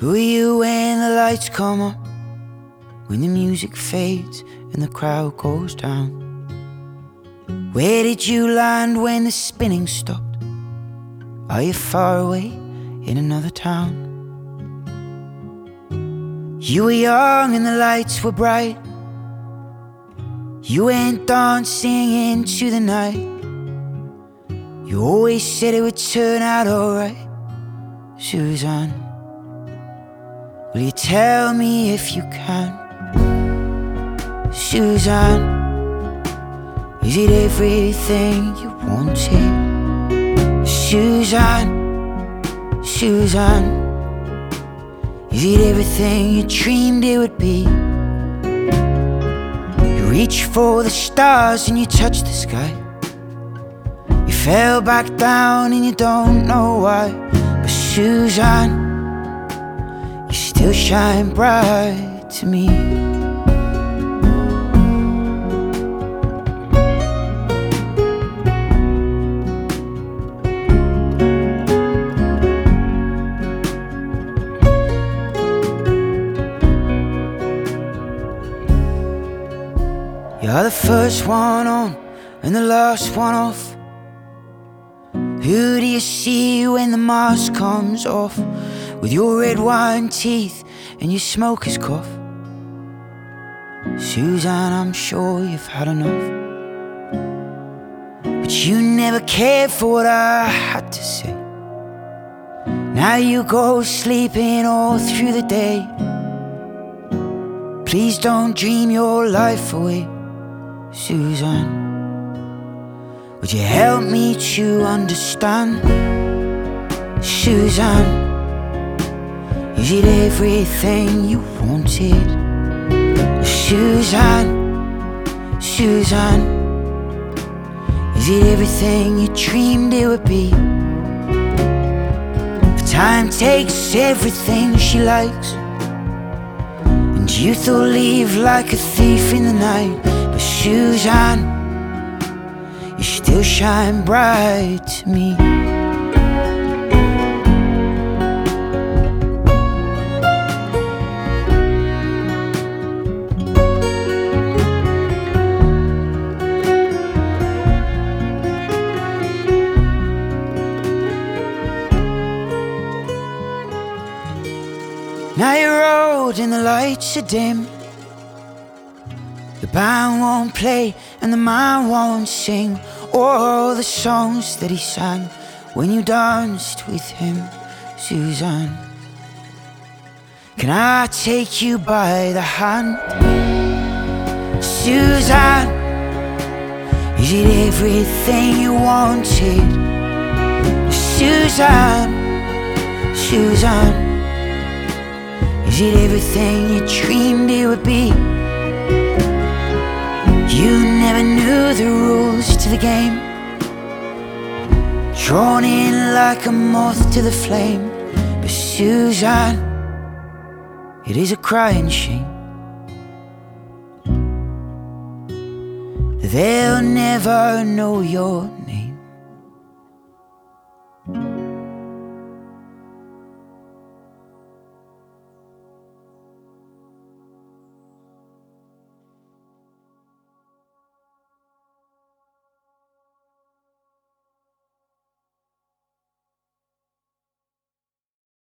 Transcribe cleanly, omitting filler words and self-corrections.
Who are you when the lights come up, when the music fades and the crowd goes down? Where did you land when the spinning stopped? Are you far away in another town? You were young and the lights were bright. You went dancing into the night. You always said it would turn out alright. Suzanne, will you tell me if you can? Suzanne, is it everything you wanted? Suzanne, Suzanne, is it everything you dreamed it would be? You reach for the stars and you touch the sky. You fell back down and you don't know why. But Suzanne, you still shine bright to me. You're the first one on and the last one off. Who do you see when the mask comes off? With your red wine teeth and your smoker's cough. Suzanne, I'm sure you've had enough, but you never cared for what I had to say. Now you go sleeping all through the day. Please don't dream your life away. Suzanne, would you help me to understand? Suzanne, is it everything you wanted? Suzanne, Suzanne, is it everything you dreamed it would be? But time takes everything she likes, and youth will leave like a thief in the night. But Suzanne, you still shine bright to me. Now you're old and the lights are dim. The band won't play and the man won't sing all the songs that he sang when you danced with him. Suzanne, can I take you by the hand? Suzanne, is it everything you wanted? Suzanne, Suzanne, is it everything you dreamed it would be? You never knew the rules to the game, drawn in like a moth to the flame. But Suzanne, it is a crying shame. They'll never know your name.